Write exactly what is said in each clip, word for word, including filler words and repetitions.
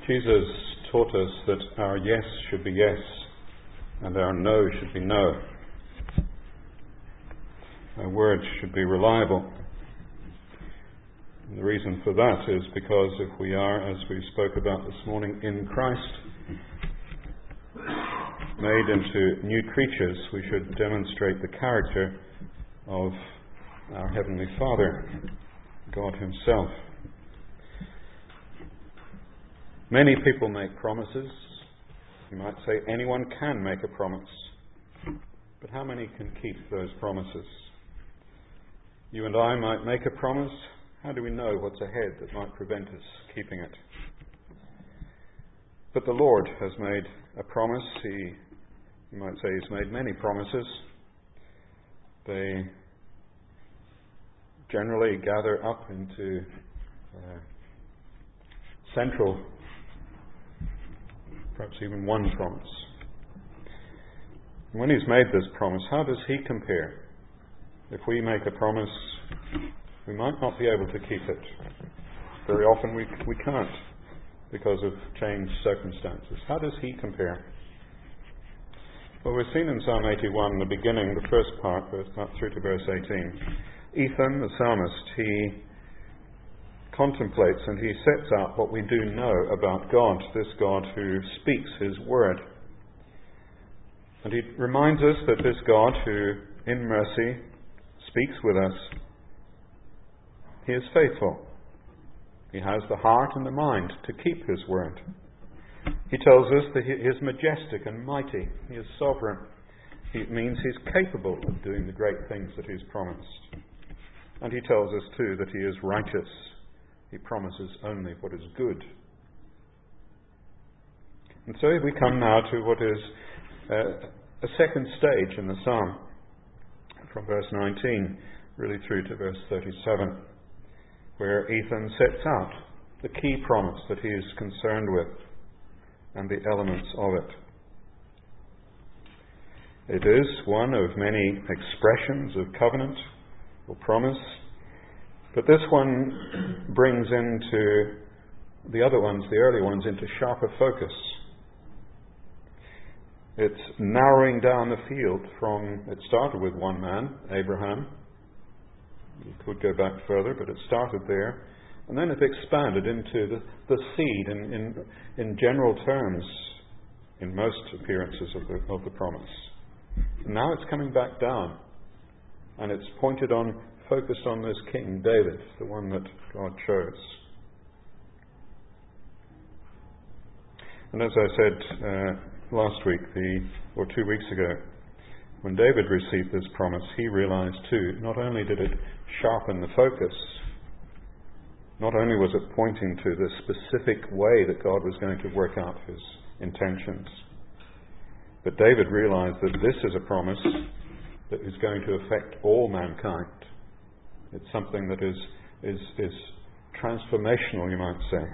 Jesus taught us that our yes should be yes and our no should be no. Our words should be reliable. And the reason for that is because if we are, as we spoke about this morning, in Christ, made into new creatures, we should demonstrate the character of our Heavenly Father, God Himself. Many people make promises. You might say anyone can make a promise. But how many can keep those promises? You and I might make a promise. How do we know what's ahead that might prevent us keeping it? But the Lord has made a promise. He, you might say He's made many promises. They generally gather up into uh, central, perhaps even one promise. And when He's made this promise, how does He compare? If we make a promise, we might not be able to keep it. Very often we we can't because of changed circumstances. How does He compare? Well, we've seen in Psalm eighty-one, the beginning, the first part, verse through to verse eighteen. Ethan, the psalmist, he contemplates and he sets out what we do know about God, this God who speaks His word. And he reminds us that this God who, in mercy, speaks with us, He is faithful. He has the heart and the mind to keep His word. He tells us that He is majestic and mighty. He is sovereign. It means He's capable of doing the great things that He's promised. And He tells us too that He is righteous. He promises only what is good. And so we come now to what is uh, a second stage in the psalm, from verse nineteen really through to verse thirty-seven, where Ethan sets out the key promise that he is concerned with and the elements of it. It is one of many expressions of covenant or promise, but this one brings into the other ones, the early ones, into sharper focus. It's narrowing down the field from, it started with one man, Abraham. You could go back further, but it started there. And then it expanded into the, the seed in, in, in general terms in most appearances of the, of the promise. And now it's coming back down. And it's pointed on, focused on this King David, the one that God chose. And as I said uh, last week, the, or two weeks ago, when David received this promise, he realized too, not only did it sharpen the focus, not only was it pointing to the specific way that God was going to work out His intentions, but David realized that this is a promise that is going to affect all mankind. It's something that is, is, is transformational, you might say.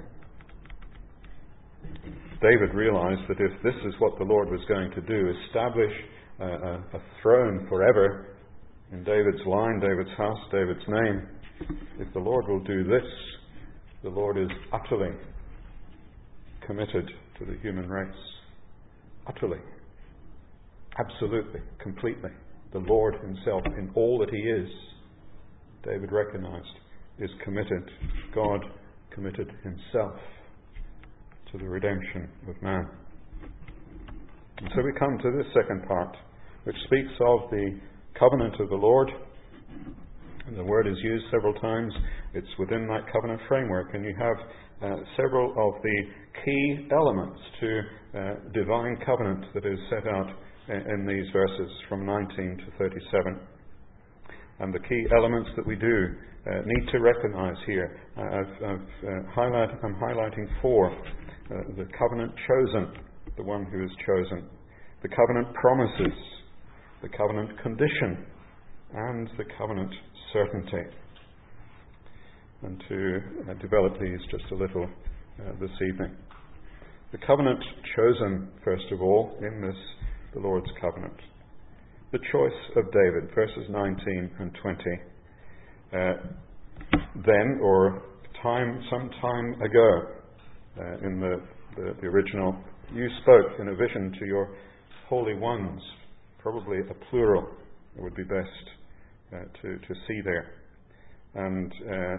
David realized that if this is what the Lord was going to do, establish a, a, a throne forever in David's line, David's house, David's name, if the Lord will do this, the Lord is utterly committed to the human race. Utterly. Absolutely. Completely. The Lord Himself, in all that He is, David recognized, is committed. God committed Himself to the redemption of man. And so we come to this second part, which speaks of the covenant of the Lord. And the word is used several times. It's within that covenant framework. And you have uh, several of the key elements to uh, divine covenant that is set out in, in these verses from nineteen to thirty-seven. And the key elements that we do uh, need to recognize here. Uh, I've, I've, uh, highlight, I'm highlighting four. Uh, the covenant chosen, the one who is chosen. The covenant promises. The covenant condition. And the covenant certainty. And to uh, develop these just a little uh, this evening. The covenant chosen, first of all, in this, the Lord's covenant. The choice of David, verses nineteen and twenty. Uh, then, or time, some time ago, uh, in the, the, the original. You spoke in a vision to your holy ones, probably a plural, it would be best uh, to, to see there. And uh,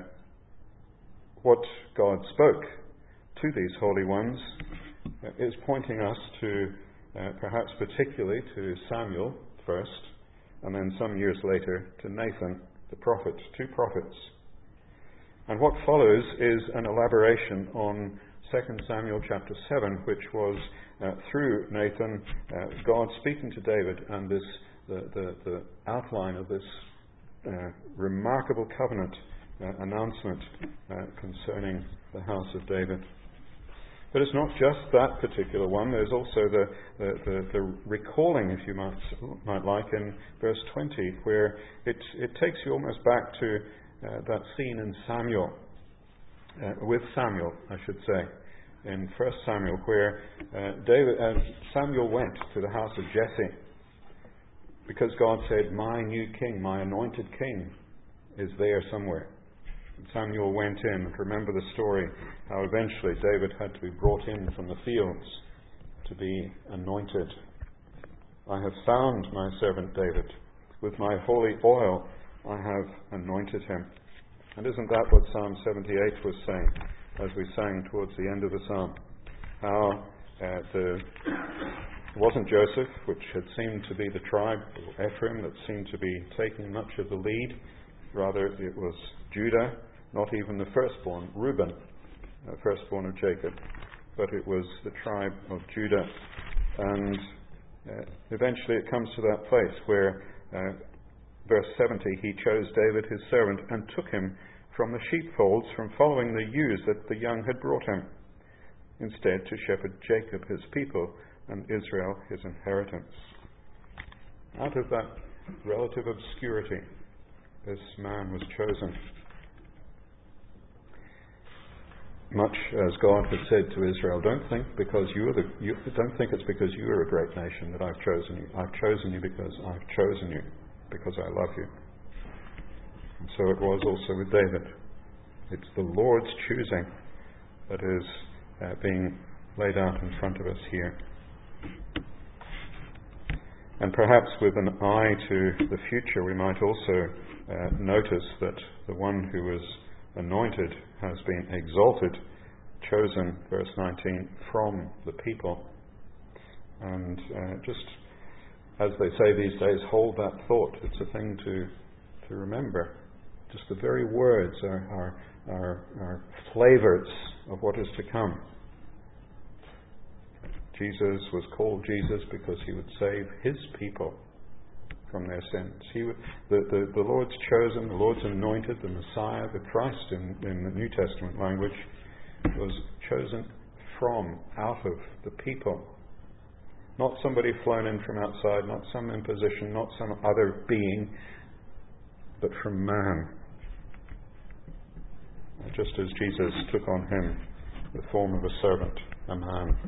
what God spoke to these holy ones uh, is pointing us to, uh, perhaps particularly to Samuel first, and then some years later to Nathan, the prophet, two prophets. And what follows is an elaboration on Second Samuel chapter seven, which was uh, through Nathan, uh, God speaking to David, and this the, the, the outline of this uh, remarkable covenant uh, announcement uh, concerning the house of David. But it's not just that particular one. There's also the, the, the, the recalling, if you might, might like, in verse twenty, where it, it takes you almost back to uh, that scene in Samuel, uh, with Samuel, I should say, in First Samuel, where uh, David, uh, Samuel went to the house of Jesse because God said, "My new king, my anointed king, is there somewhere." Samuel went in, and remember the story, how eventually David had to be brought in from the fields to be anointed. "I have found my servant David. With my holy oil I have anointed him." And isn't that what Psalm seventy-eight was saying, as we sang towards the end of the psalm? How uh, the, it wasn't Joseph, which had seemed to be the tribe, or Ephraim, that seemed to be taking much of the lead. Rather, it was Judah, not even the firstborn, Reuben, uh, firstborn of Jacob, but it was the tribe of Judah. And uh, eventually it comes to that place where, uh, verse seventy, "He chose David his servant and took him from the sheepfolds, from following the ewes that the young had brought him, instead to shepherd Jacob his people and Israel his inheritance." Out of that relative obscurity, this man was chosen. Much as God had said to Israel, don't think because you are the you, don't think it's because you are a great nation that I've chosen you. I've chosen you because I've chosen you, because I love you. And so it was also with David. It's the Lord's choosing that is uh, being laid out in front of us here. And perhaps with an eye to the future, we might also uh, notice that the one who was anointed has been exalted, chosen, verse nineteen, from the people. And uh, just as they say these days, hold that thought. It's a thing to to remember. Just the very words are, are, are, are flavors of what is to come. Jesus was called Jesus because he would save his people from their sins. He, the, the, the Lord's chosen, the Lord's anointed, the Messiah, the Christ in, in the New Testament language, was chosen from, out of the people. Not somebody flown in from outside, not some imposition, not some other being, but from man. Just as Jesus took on him the form of a servant, a man.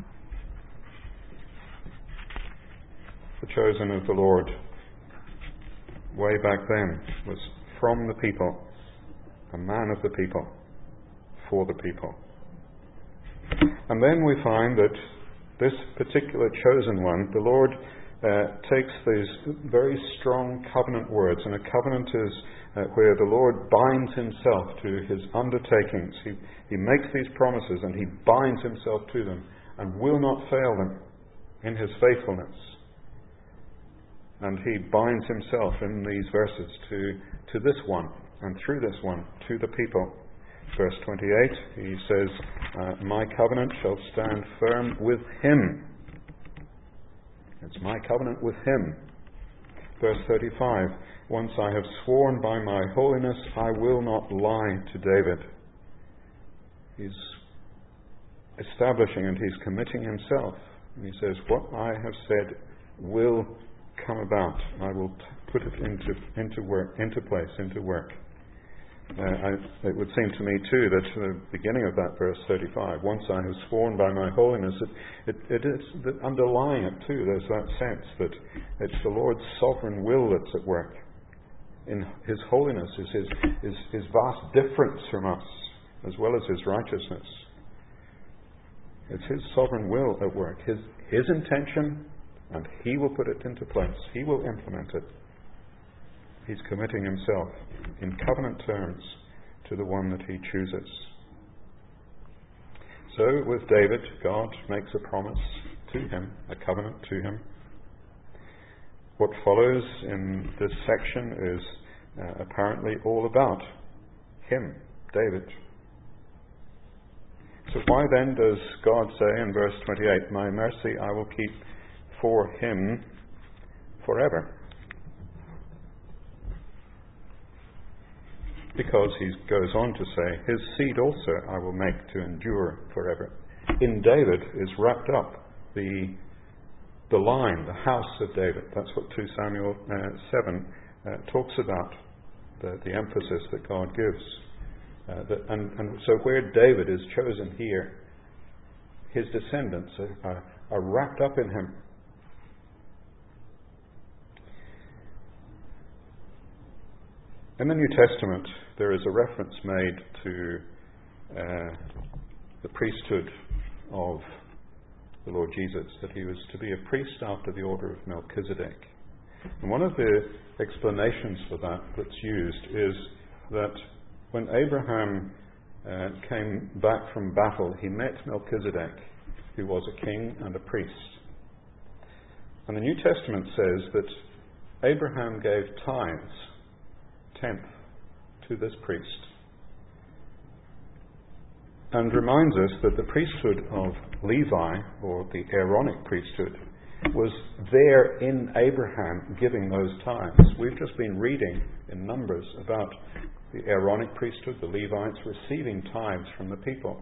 The chosen of the Lord, way back then, was from the people, a man of the people, for the people. And then we find that this particular chosen one, the Lord uh, takes these very strong covenant words, and a covenant is uh, where the Lord binds himself to his undertakings. He, he makes these promises and he binds himself to them and will not fail them in his faithfulness. And he binds himself in these verses to, to this one, and through this one, to the people. Verse twenty-eight, he says, uh, "My covenant shall stand firm with him." It's my covenant with him. Verse thirty-five, "Once I have sworn by my holiness, I will not lie to David." He's establishing and he's committing himself. And he says, what I have said will come about. I will t- put it into into work, into place, into work. Uh, I, it would seem to me too that the beginning of that verse thirty-five, "Once I have sworn by my holiness," it, it, it is that underlying it too. There's that sense that it's the Lord's sovereign will that's at work. In His holiness is His, his, his vast difference from us, as well as His righteousness. It's His sovereign will at work, His, His intention, and He will put it into place. He will implement it. He's committing Himself in covenant terms to the one that He chooses. So with David, God makes a promise to him, a covenant to him. What follows in this section is uh, apparently all about him, David. So why then does God say in verse twenty-eight, "My mercy I will keep for him forever"? Because he goes on to say, "His seed also I will make to endure forever." In David is wrapped up the the line, the house of David. That's what two Samuel uh, seven uh, talks about, the, the emphasis that God gives. Uh, that, and, and so where David is chosen here, his descendants are, are, are wrapped up in him. In the New Testament, there is a reference made to uh, the priesthood of the Lord Jesus, that he was to be a priest after the order of Melchizedek. And one of the explanations for that that's used is that when Abraham uh, came back from battle, he met Melchizedek, who was a king and a priest. And the New Testament says that Abraham gave tithes, tenth, to this priest, and reminds us that the priesthood of Levi, or the Aaronic priesthood, was there in Abraham giving those tithes. We've just been reading in Numbers about the Aaronic priesthood, the Levites receiving tithes from the people.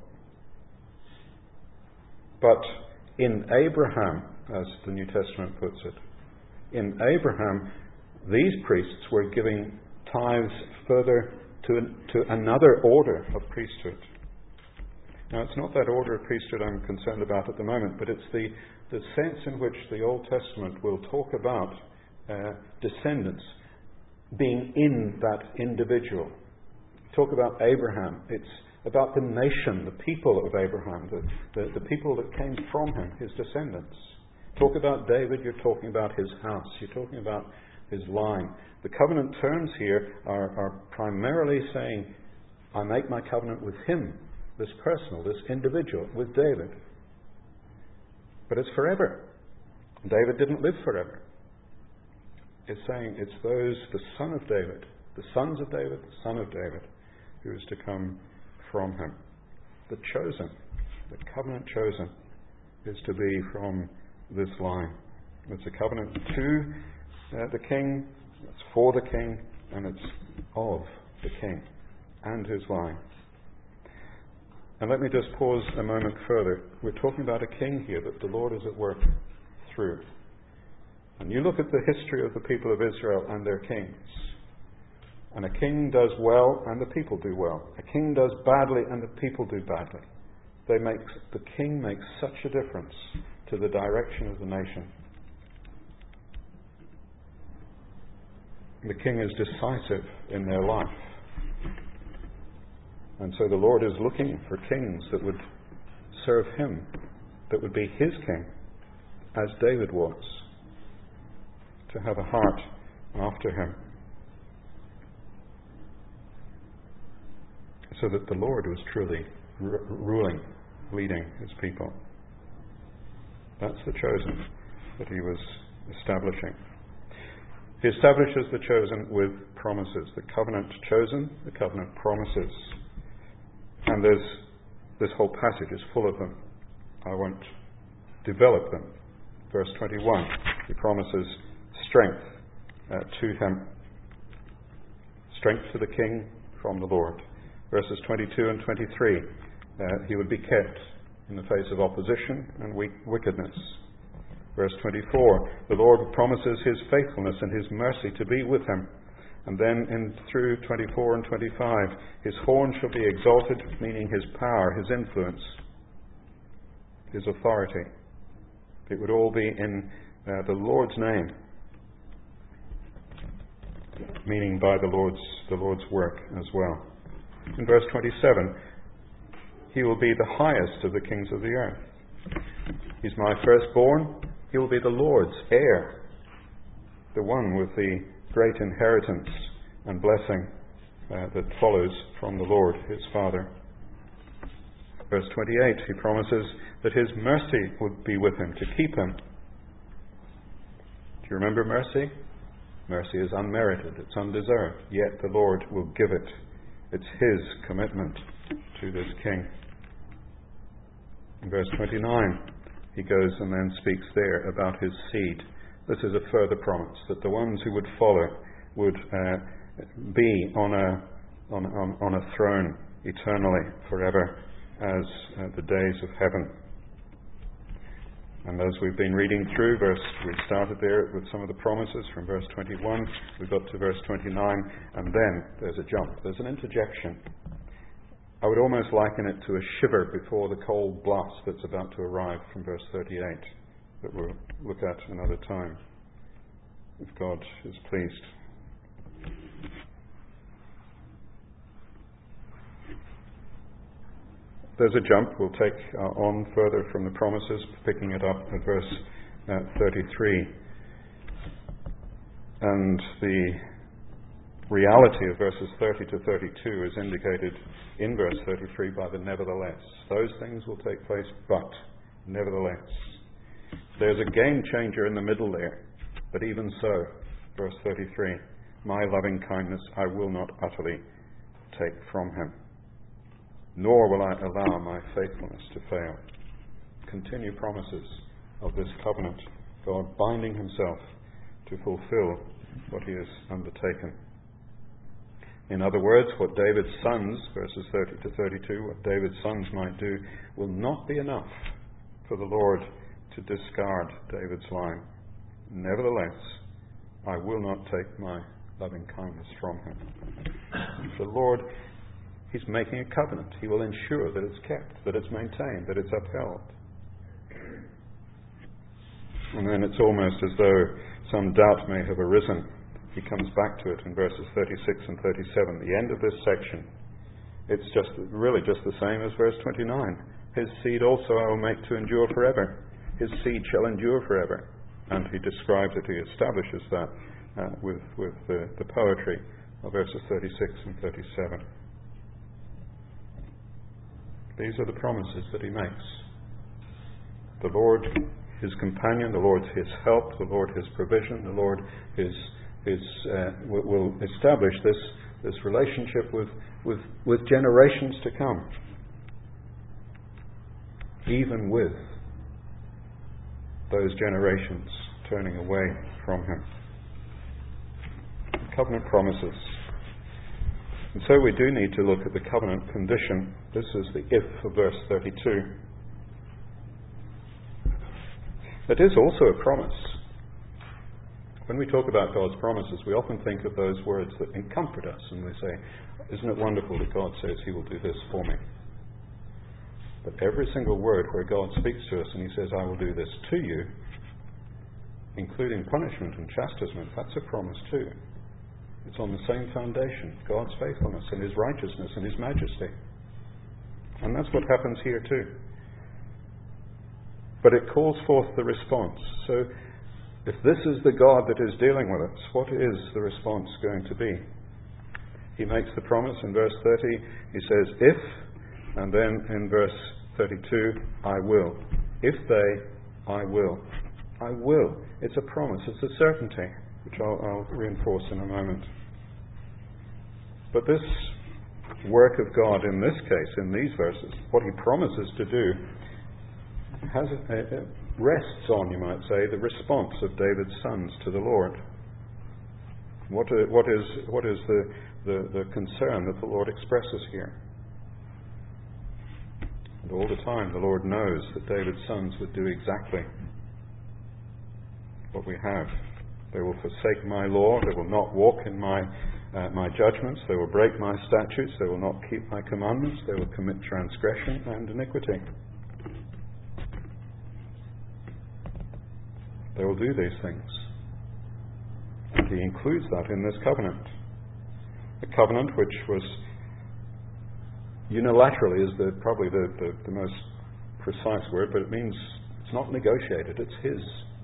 But in Abraham, as the New Testament puts it, in Abraham, these priests were giving tithes further to, to another order of priesthood. Now, it's not that order of priesthood I'm concerned about at the moment, but it's the, the sense in which the Old Testament will talk about uh, descendants being in that individual. Talk about Abraham. It's about the nation, the people of Abraham, the, the, the people that came from him, his descendants. Talk about David, you're talking about his house. You're talking about his line. The covenant terms here are, are primarily saying, I make my covenant with him, this personal, this individual, with David. But it's forever. David didn't live forever. It's saying it's those, the son of David, the sons of David, the son of David, who is to come from him. The chosen, the covenant chosen, is to be from this line. It's a covenant to uh, the king, it's for the king, and it's of the king and his line. And let me just pause a moment further. We're talking about a king here that the Lord is at work through. And you look at the history of the people of Israel and their kings. And a king does well and the people do well. A king does badly and the people do badly. They make, the king makes such a difference to the direction of the nation. The king is decisive in their life. And so the Lord is looking for kings that would serve him, that would be his king, as David was, to have a heart after him. So that the Lord was truly r- ruling, leading his people. That's the chosen that he was establishing. He establishes the chosen with promises. The covenant chosen, the covenant promises. And there's, this whole passage is full of them. I won't develop them. Verse twenty-one, he promises strength uh, to him. Strength to the king from the Lord. Verses twenty-two and twenty-three, uh, he would be kept in the face of opposition and weak, wickedness. Verse twenty-four, the Lord promises his faithfulness and his mercy to be with him. And then in through twenty-four and twenty-five, his horn shall be exalted, meaning his power, his influence, his authority. It would all be in uh, the Lord's name, meaning by the Lord's the Lord's work as well. In verse twenty-seven, he will be the highest of the kings of the earth. He's my firstborn. He will be the Lord's heir, the one with the great inheritance and blessing uh, that follows from the Lord, his Father. Verse twenty-eight, he promises that his mercy would be with him, to keep him. Do you remember mercy? Mercy is unmerited, it's undeserved, yet the Lord will give it. It's his commitment to this king. In verse twenty-nine, he goes and then speaks there about his seed. This is a further promise that the ones who would follow would uh, be on a on, on, on a throne eternally, forever, as uh, the days of heaven. And as we've been reading through, verse we started there with some of the promises from verse twenty-one, we got to verse twenty-nine, and then there's a jump, there's an interjection. I would almost liken it to a shiver before the cold blast that's about to arrive from verse thirty-eight, that we'll look at another time, if God is pleased. There's a jump. We'll take uh, on further from the promises, picking it up at verse uh, thirty-three. And the reality of verses thirty to thirty-two is indicated in verse thirty-three by the nevertheless. Those things will take place, but nevertheless. There's a game changer in the middle there. But even so, verse thirty-three, my loving kindness I will not utterly take from him, nor will I allow my faithfulness to fail. Continue promises of this covenant, God binding himself to fulfill what he has undertaken. In other words, what David's sons, verses thirty to thirty-two, what David's sons might do will not be enough for the Lord to discard David's line. Nevertheless, I will not take my loving kindness from him. The Lord, he's making a covenant. He will ensure that it's kept, that it's maintained, that it's upheld. And then it's almost as though some doubt may have arisen. He comes back to it in verses thirty-six and thirty-seven, the end of this section. It's just really just the same as verse twenty-nine. His seed also I will make to endure forever. His seed shall endure forever. And he describes it, he establishes that uh, with, with the, the poetry of verses thirty-six and thirty-seven. These are the promises that he makes. The Lord, his companion, the Lord, his help, the Lord, his provision, the Lord, his, his, uh, will, will establish this, this relationship with, with, with generations to come, even with those generations turning away from him. The covenant promises. And so we do need to look at the covenant condition. This is the if of verse thirty-two. It is also a promise. When we talk about God's promises, we often think of those words that comfort us, and we say, isn't it wonderful that God says he will do this for me? But every single word where God speaks to us and he says, I will do this to you, including punishment and chastisement, that's a promise too. It's on the same foundation, God's faithfulness and his righteousness and his majesty. And that's what happens here too. But it calls forth the response. So if this is the God that is dealing with us, what is the response going to be? He makes the promise in verse thirty. He says, if, and then in verse thirty-two, I will. If they, I will. I will. It's a promise. It's a certainty, which I'll, I'll reinforce in a moment. But this work of God in this case, in these verses, what he promises to do, has a, a, rests on, you might say, the response of David's sons to the Lord. What, uh, what is, what is the, the, the concern that the Lord expresses here? And all the time the Lord knows that David's sons would do exactly what we have. They will forsake my law, they will not walk in my uh, my judgments, they will break my statutes, they will not keep my commandments, they will commit transgression and iniquity. They will do these things. And he includes that in this covenant. A covenant which was unilaterally is the, probably the, the, the most precise word, but it means it's not negotiated, it's his.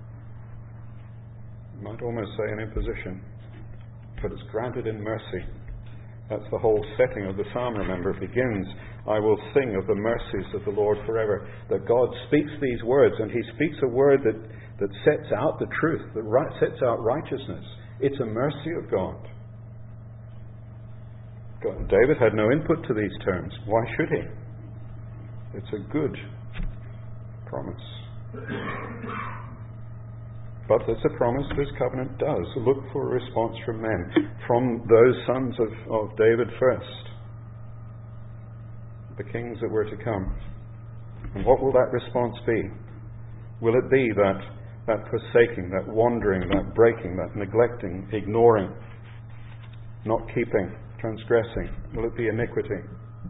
You might almost say an imposition, but it's granted in mercy. That's the whole setting of the psalm, remember. It begins, I will sing of the mercies of the Lord forever. That God speaks these words, and he speaks a word that, that sets out the truth, that right, sets out righteousness. It's a mercy of God. God. David had no input to these terms. Why should he? It's a good promise. But it's a promise this covenant does look for a response from men, from those sons of, of David first, the kings that were to come. And what will that response be? Will it be that, that forsaking, that wandering, that breaking, that neglecting, ignoring, not keeping, transgressing? Will it be iniquity?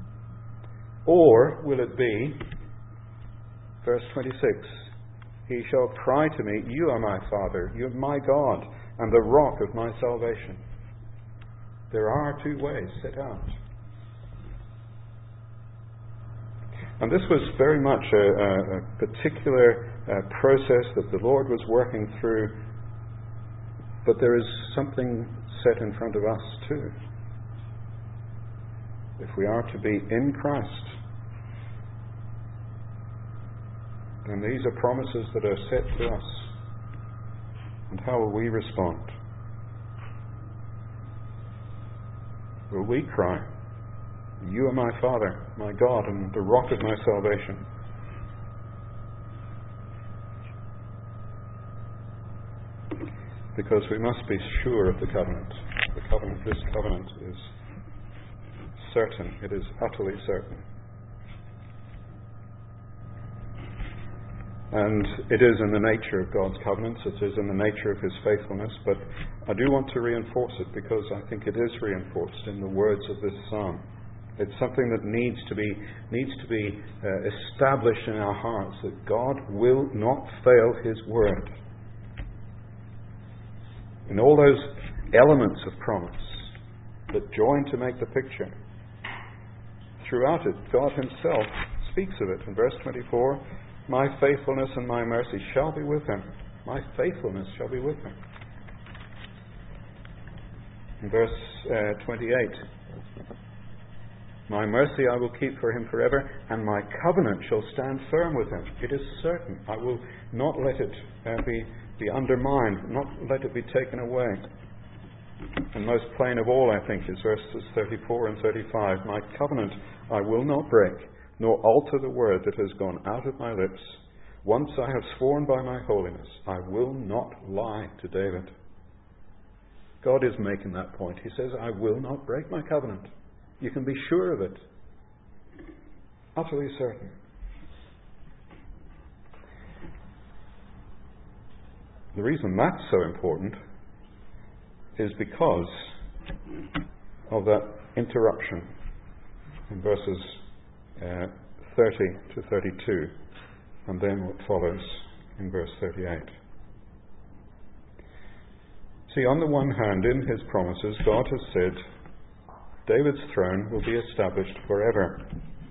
Or will it be, verse twenty-six, he shall cry to me, you are my Father, you are my God, and the rock of my salvation. There are two ways set out. And this was very much a, a, a particular uh, process that the Lord was working through, but there is something set in front of us too. If we are to be in Christ, and these are promises that are set to us. And how will we respond? Will we cry, you are my Father, my God, and the rock of my salvation? Because we must be sure of the covenant. The covenant, this covenant is certain. It is utterly certain. And it is in the nature of God's covenants, it is in the nature of his faithfulness, but I do want to reinforce it because I think it is reinforced in the words of this psalm. It's something that needs to be needs to be uh, established in our hearts, that God will not fail his word. In all those elements of promise that join to make the picture, throughout it, God himself speaks of it. In verse twenty-four, my faithfulness and my mercy shall be with him. My faithfulness shall be with him. In verse uh, twenty-eight, my mercy I will keep for him forever, and my covenant shall stand firm with him. It is certain. I will not let it uh, be, be undermined, not let it be taken away. And most plain of all, I think, is verses thirty-four and thirty-five. My covenant I will not break, nor alter the word that has gone out of my lips. Once I have sworn by my holiness, I will not lie to David. God is making that point. He says, I will not break my covenant. You can be sure of it. Utterly certain. The reason that's so important is because of that interruption in verses Uh, thirty to thirty-two, and then what follows in verse thirty-eight. See, on the one hand, in his promises, God has said, David's throne will be established forever.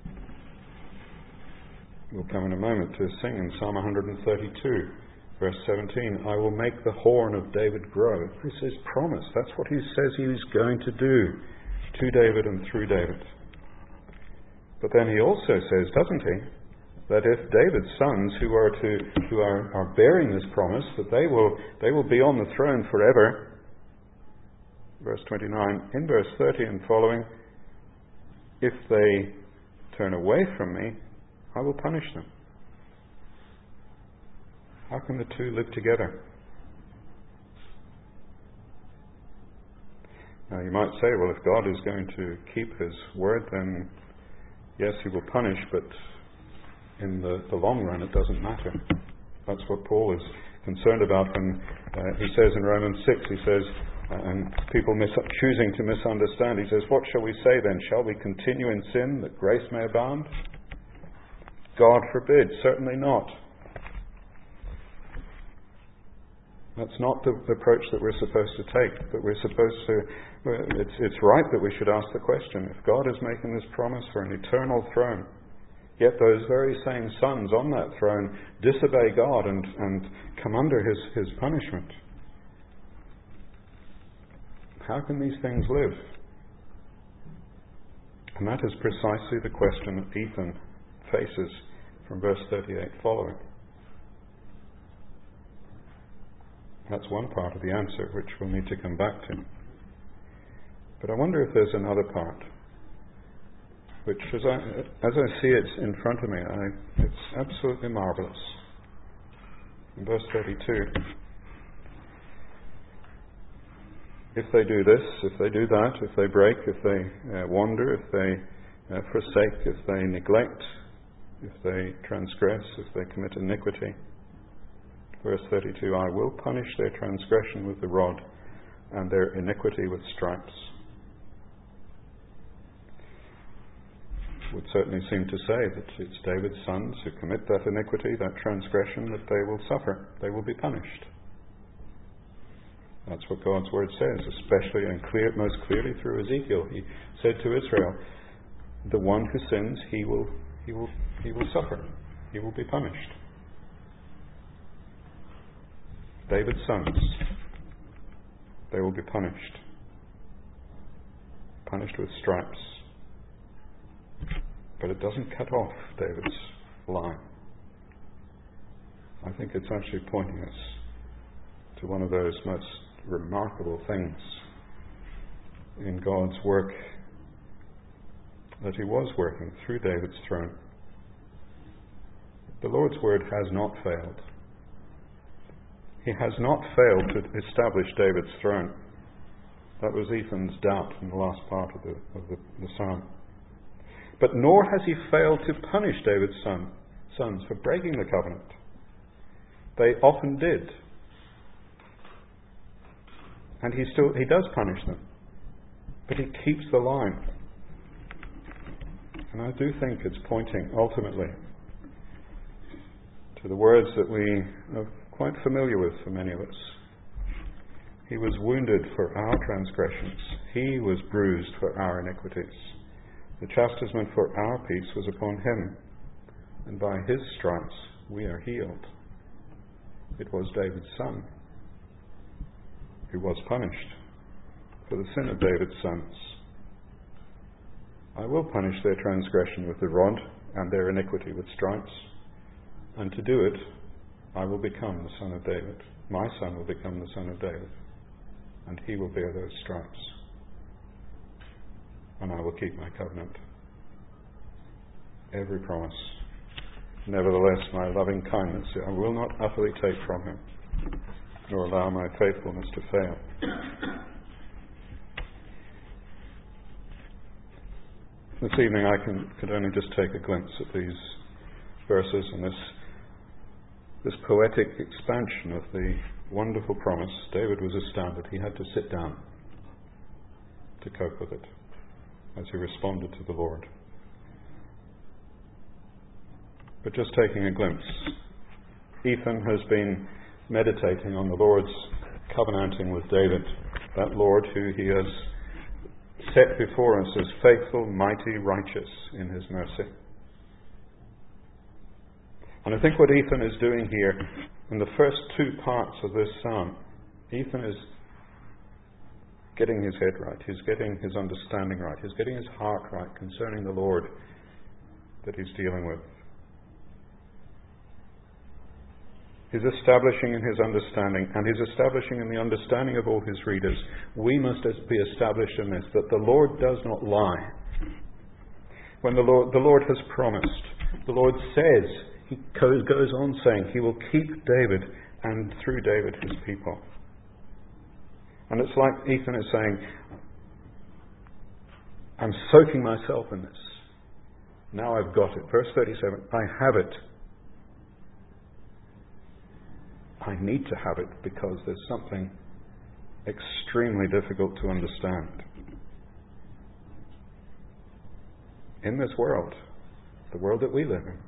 We'll come in a moment to sing in Psalm one thirty-two, verse seventeen, I will make the horn of David grow. This is promise. That's what he says he is going to do to David and through David. But then he also says, doesn't he, that if David's sons who are to who are, are bearing this promise, that they will they will be on the throne forever. Verse twenty-nine, in verse thirty and following, if they turn away from me, I will punish them. How can the two live together? Now you might say, well, if God is going to keep his word, then yes, he will punish, but in the, the long run it doesn't matter. That's what Paul is concerned about when uh, he says in Romans six, he says, uh, and people mis- choosing to misunderstand, he says, what shall we say then? Shall we continue in sin that grace may abound? God forbid, certainly not. That's not the approach that we're supposed to take, but we're supposed to Well, it's, it's right that we should ask the question, if God is making this promise for an eternal throne, yet those very same sons on that throne disobey God and, and come under his, his punishment, how can these things live? And that is precisely the question that Ethan faces from verse thirty-eight following. That's one part of the answer which we'll need to come back to. But I wonder if there's another part, which as I, as I see it in front of me, I, it's absolutely marvellous. In verse thirty-two, if they do this, if they do that, if they break, if they uh, wander, if they uh, forsake, if they neglect, if they transgress, if they commit iniquity, verse thirty-two, I will punish their transgression with the rod and their iniquity with stripes. Would certainly seem to say that it's David's sons who commit that iniquity, that transgression, that they will suffer, they will be punished. That's what God's word says, especially and clear, most clearly through Ezekiel. He said to Israel, the one who sins, he will, he will, he will suffer, he will be punished. David's sons, they will be punished, punished with stripes. But it doesn't cut off David's line. I think it's actually pointing us to one of those most remarkable things in God's work that he was working through David's throne. The Lord's word has not failed. He has not failed to establish David's throne. That was Ethan's doubt in the last part of the, of the, the psalm. But nor has he failed to punish David's son, sons for breaking the covenant. They often did. And he still he does punish them. But he keeps the line. And I do think it's pointing ultimately to the words that we are quite familiar with for many of us. He was wounded for our transgressions. He was bruised for our iniquities. The chastisement for our peace was upon him, and by his stripes we are healed. It was David's son who was punished for the sin of David's sons. I will punish their transgression with the rod and their iniquity with stripes, and to do it I will become the son of David. My son will become the son of David, and he will bear those stripes. And I will keep my covenant. Every promise. Nevertheless, my loving kindness I will not utterly take from him, nor allow my faithfulness to fail. This evening I can, could only just take a glimpse at these verses and this, this poetic expansion of the wonderful promise. David was astounded. He had to sit down to cope with it as he responded to the Lord. But just taking a glimpse, Ethan has been meditating on the Lord's covenanting with David, that Lord who he has set before us as faithful, mighty, righteous in his mercy. And I think what Ethan is doing here in the first two parts of this psalm, Ethan is getting his head right, he's getting his understanding right, he's getting his heart right concerning the Lord that he's dealing with. He's establishing in his understanding, and he's establishing in the understanding of all his readers. We must be established in this, that the Lord does not lie. When the Lord, the Lord has promised, the Lord says, he goes on saying, he will keep David and through David his people. And it's like Ethan is saying, I'm soaking myself in this. Now I've got it. Verse thirty-seven, I have it. I need to have it because there's something extremely difficult to understand. In this world, the world that we live in,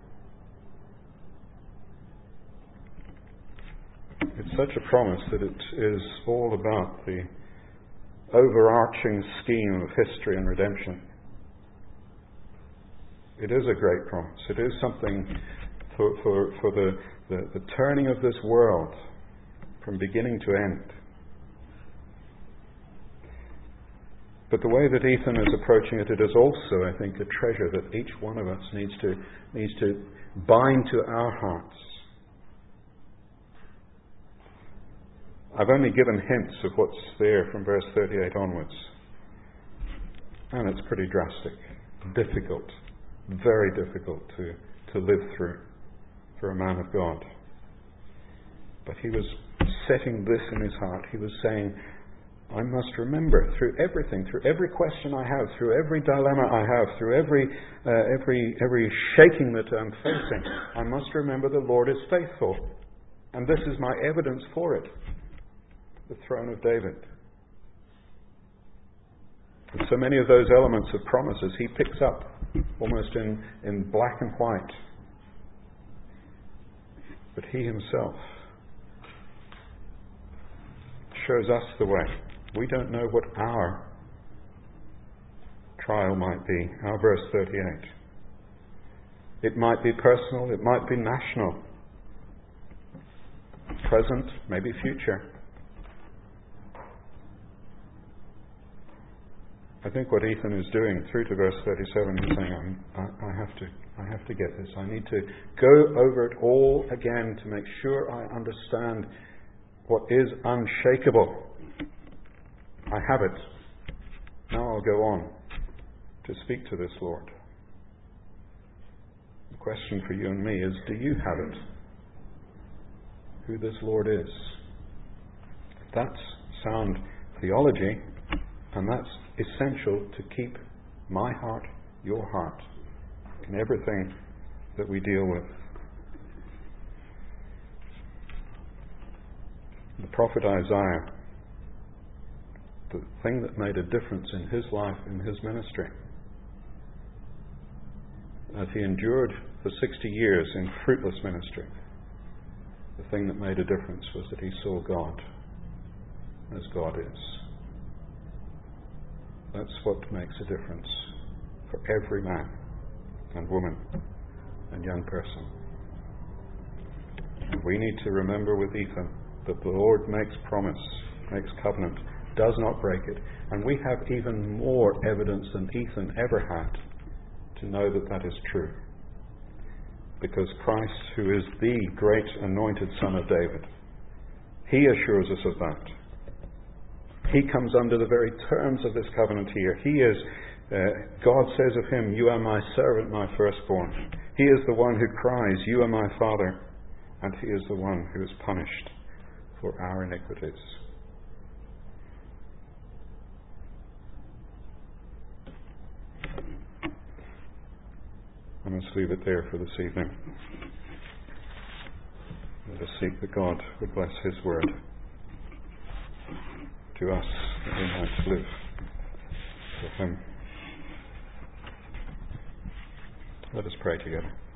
it's such a promise that it is all about the overarching scheme of history and redemption. It is a great promise. It is something for, for, for the, the, the turning of this world from beginning to end. But the way that Ethan is approaching it, it is also, I think, a treasure that each one of us needs to, needs to bind to our hearts. I've only given hints of what's there from verse thirty-eight onwards. And it's pretty drastic, difficult, very difficult to, to live through for a man of God. But he was setting this in his heart. He was saying, I must remember through everything, through every question I have, through every dilemma I have, through every uh, every every shaking that I'm facing, I must remember the Lord is faithful. And this is my evidence for it. The throne of David. And so many of those elements of promises he picks up almost in, in black and white. But he himself shows us the way. We don't know what our trial might be. Our verse thirty-eight. It might be personal, it might be national. Present, maybe future. I think what Ethan is doing through to verse thirty-seven is saying, I'm, I, I have to, I have to get this. I need to go over it all again to make sure I understand what is unshakable. I have it. Now I'll go on to speak to this Lord. The question for you and me is, do you have it? Who this Lord is? That's sound theology, and that's essential to keep my heart, your heart, in everything that we deal with. The prophet Isaiah, the thing that made a difference in his life, in his ministry, as he endured for sixty years in fruitless ministry, the thing that made a difference was that he saw God as God is. That's what makes a difference for every man and woman and young person. And we need to remember with Ethan that the Lord makes promise, makes covenant, does not break it. And we have even more evidence than Ethan ever had to know that that is true. Because Christ, who is the great anointed Son of David, he assures us of that. He comes under the very terms of this covenant here. He is, uh, God says of him, you are my servant, my firstborn. He is the one who cries, you are my Father. And he is the one who is punished for our iniquities. I must leave it there for this evening. Let us seek that God would bless his word to us, that we might live for him. Let us pray together.